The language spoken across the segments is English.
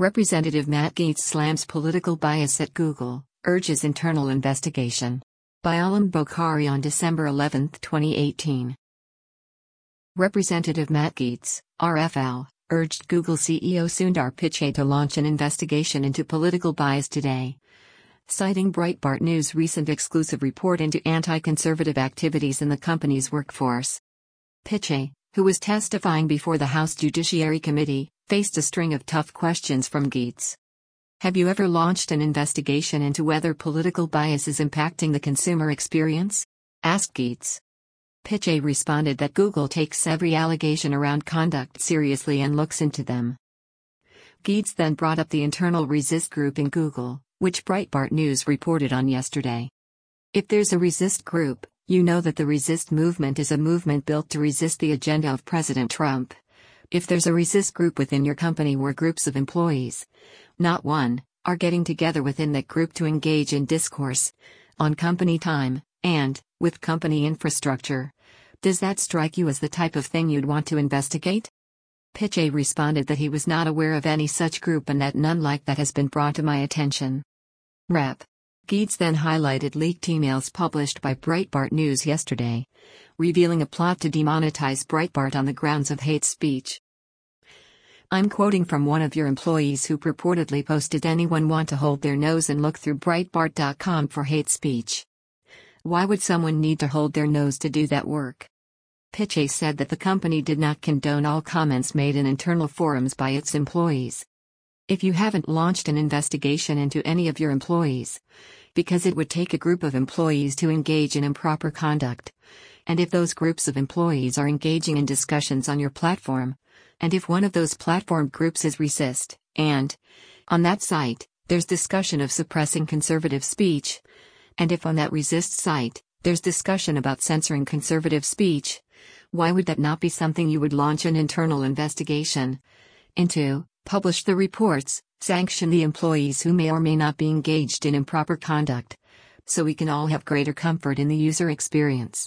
Representative Matt Gaetz slams political bias at Google, urges internal investigation. By Alam Bokhari on December 11, 2018. Representative Matt Gaetz, RFL, urged Google CEO Sundar Pichai to launch an investigation into political bias today. Citing Breitbart News' recent exclusive report into anti-conservative activities in the company's workforce. Pichai, who was testifying before the House Judiciary Committee, faced a string of tough questions from Gaetz. Have you ever launched an investigation into whether political bias is impacting the consumer experience? Asked Gaetz. Pichai responded that Google takes every allegation around conduct seriously and looks into them. Gaetz then brought up the internal resist group in Google, which Breitbart News reported on yesterday. If there's a resist group, you know that the resist movement is a movement built to resist the agenda of President Trump. If there's a resist group within your company where groups of employees, not one, are getting together within that group to engage in discourse, on company time, and, with company infrastructure, does that strike you as the type of thing you'd want to investigate? Pichai responded that he was not aware of any such group and that none like that has been brought to my attention. Rep. Gaetz then highlighted leaked emails published by Breitbart News yesterday, revealing a plot to demonetize Breitbart on the grounds of hate speech. I'm quoting from one of your employees who purportedly posted, anyone want to hold their nose and look through Breitbart.com for hate speech? Why would someone need to hold their nose to do that work? Pichai said that the company did not condone all comments made in internal forums by its employees. If you haven't launched an investigation into any of your employees, because it would take a group of employees to engage in improper conduct, and if those groups of employees are engaging in discussions on your platform, and if one of those platform groups is resist, and, on that site, there's discussion of suppressing conservative speech, and if on that resist site, there's discussion about censoring conservative speech, why would that not be something you would launch an internal investigation into, publish the reports, sanction the employees who may or may not be engaged in improper conduct, so we can all have greater comfort in the user experience?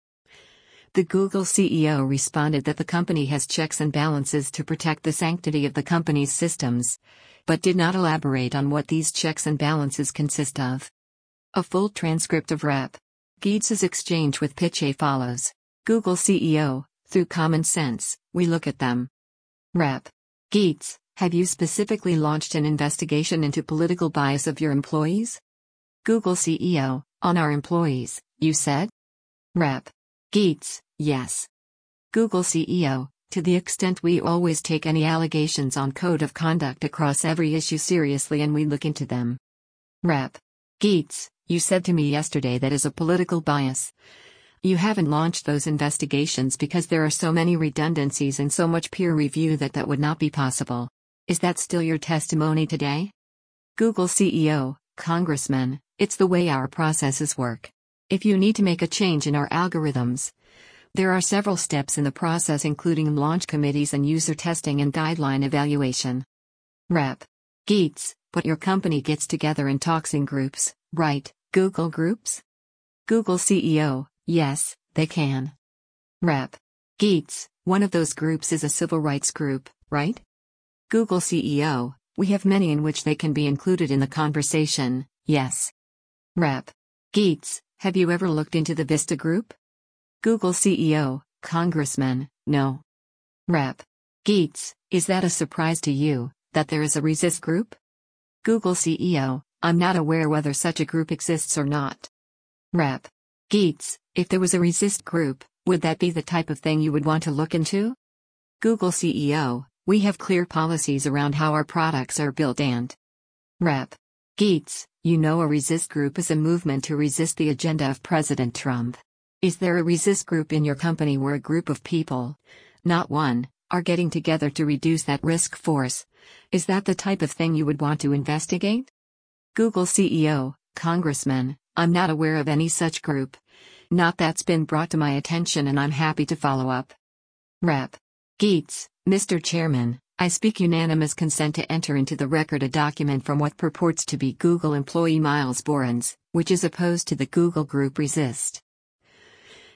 The Google CEO responded that the company has checks and balances to protect the sanctity of the company's systems, but did not elaborate on what these checks and balances consist of. A full transcript of Rep. Gaetz's exchange with Pichai follows. Google CEO, through common sense, we look at them. Rep. Gaetz, have you specifically launched an investigation into political bias of your employees? Google CEO, on our employees, you said? Rep. Gaetz, yes. Google CEO, to the extent we always take any allegations on code of conduct across every issue seriously and we look into them. Rep. Gaetz, you said to me yesterday that is a political bias. You haven't launched those investigations because there are so many redundancies and so much peer review that would not be possible. Is that still your testimony today? Google CEO, Congressman, it's the way our processes work. If you need to make a change in our algorithms, there are several steps in the process, including launch committees and user testing and guideline evaluation. Rep. Gaetz, but your company gets together and talks in groups, right? Google Groups? Google CEO, yes, they can. Rep. Gaetz, one of those groups is a civil rights group, right? Google CEO, we have many in which they can be included in the conversation, yes. Rep. Gaetz, have you ever looked into the Vista Group? Google CEO, Congressman, no. Rep. Gaetz, is that a surprise to you, that there is a resist group? Google CEO, I'm not aware whether such a group exists or not. Rep. Gaetz, if there was a resist group, would that be the type of thing you would want to look into? Google CEO, we have clear policies around how our products are built and. Rep. Gaetz, you know a resist group is a movement to resist the agenda of President Trump. Is there a resist group in your company where a group of people, not one, are getting together to reduce that risk force? Is that the type of thing you would want to investigate? Google CEO, Congressman, I'm not aware of any such group. Not that's been brought to my attention and I'm happy to follow up. Rep. Gaetz, Mr. Chairman, I speak unanimous consent to enter into the record a document from what purports to be Google employee Miles Borens, which is opposed to the Google Group Resist.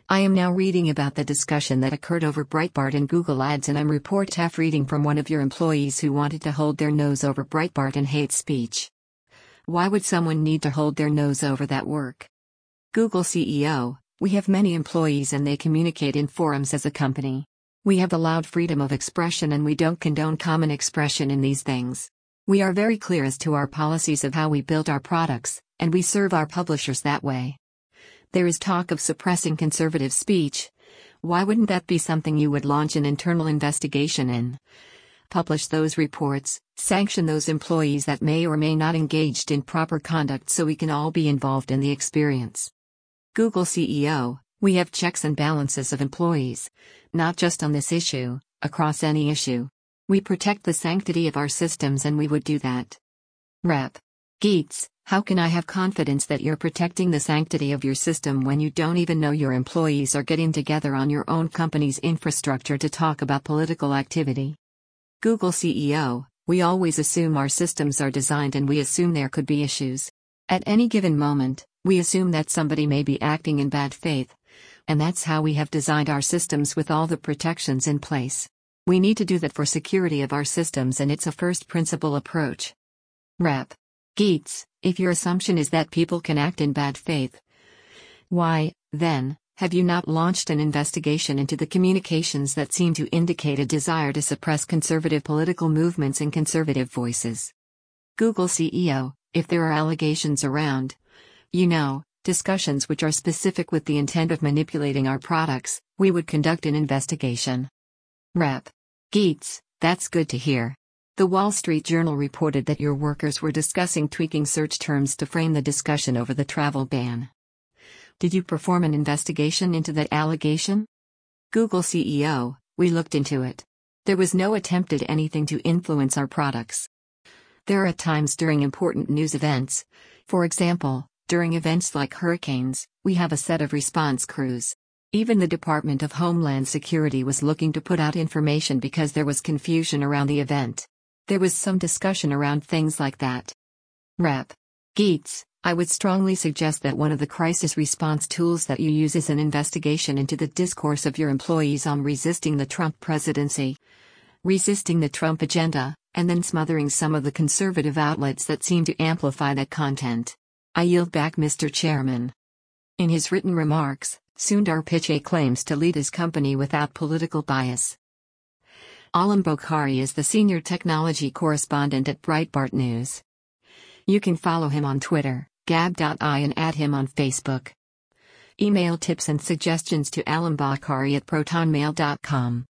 I am now reading about the discussion that occurred over Breitbart and Google Ads, and I'm report reading from one of your employees who wanted to hold their nose over Breitbart and hate speech. Why would someone need to hold their nose over that work? Google CEO, we have many employees and they communicate in forums as a company. We have allowed freedom of expression and we don't condone common expression in these things. We are very clear as to our policies of how we build our products, and we serve our publishers that way. There is talk of suppressing conservative speech. Why wouldn't that be something you would launch an internal investigation in? Publish those reports, sanction those employees that may or may not engaged in proper conduct so we can all be involved in the experience. Google CEO, we have checks and balances of employees, not just on this issue, across any issue. We protect the sanctity of our systems and we would do that. Rep. Geets, how can I have confidence that you're protecting the sanctity of your system when you don't even know your employees are getting together on your own company's infrastructure to talk about political activity? Google CEO, we always assume our systems are designed and we assume there could be issues. At any given moment, we assume that somebody may be acting in bad faith. And that's how we have designed our systems with all the protections in place. We need to do that for security of our systems and it's a first principle approach. Rep. Geets, if your assumption is that people can act in bad faith, why, then, have you not launched an investigation into the communications that seem to indicate a desire to suppress conservative political movements and conservative voices? Google CEO, if there are allegations around, discussions which are specific with the intent of manipulating our products, we would conduct an investigation. Rep. Geets, that's good to hear. The Wall Street Journal reported that your workers were discussing tweaking search terms to frame the discussion over the travel ban. Did you perform an investigation into that allegation? Google CEO, we looked into it. There was no attempt at anything to influence our products. There are at times during important news events, for example, during events like hurricanes, we have a set of response crews. Even the Department of Homeland Security was looking to put out information because there was confusion around the event. There was some discussion around things like that. Rep. Geets, I would strongly suggest that one of the crisis response tools that you use is an investigation into the discourse of your employees on resisting the Trump presidency, resisting the Trump agenda, and then smothering some of the conservative outlets that seem to amplify that content. I yield back, Mr. Chairman. In his written remarks, Sundar Pichai claims to lead his company without political bias. Alam Bokhari is the senior technology correspondent at Breitbart News. You can follow him on Twitter, gab.i, and add him on Facebook. Email tips and suggestions to Alam Bokhari at protonmail.com.